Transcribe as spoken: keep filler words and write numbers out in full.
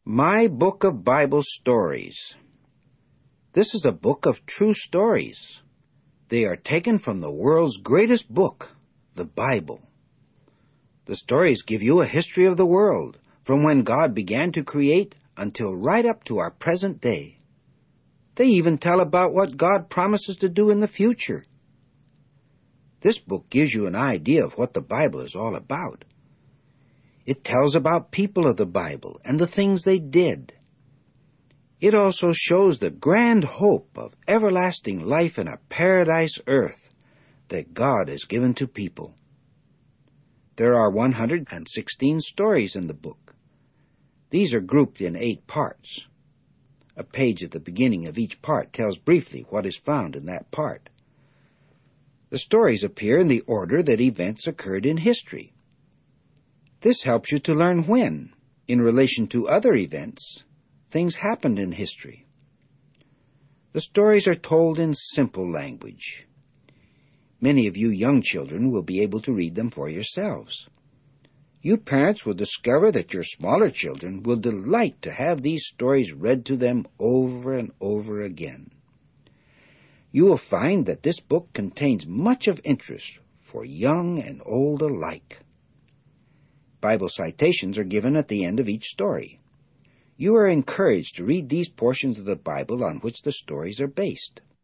My Book of Bible Stories. This is a book of true stories. They are taken from the world's greatest book, the Bible. The stories give you a history of the world, from when God began to create until right up to our present day. They even tell about what God promises to do in the future. This book gives you an idea of what the Bible is all about. It tells about people of the Bible and the things they did. It also shows the grand hope of everlasting life in a paradise earth that God has given to people. There are one hundred sixteen stories in the book. These are grouped in eight parts. A page at the beginning of each part tells briefly what is found in that part. The stories appear in the order that events occurred in history. This helps you to learn when, in relation to other events, things happened in history. The stories are told in simple language. Many of you young children will be able to read them for yourselves. You parents will discover that your smaller children will delight to have these stories read to them over and over again. You will find that this book contains much of interest for young and old alike. Bible citations are given at the end of each story. You are encouraged to read these portions of the Bible on which the stories are based.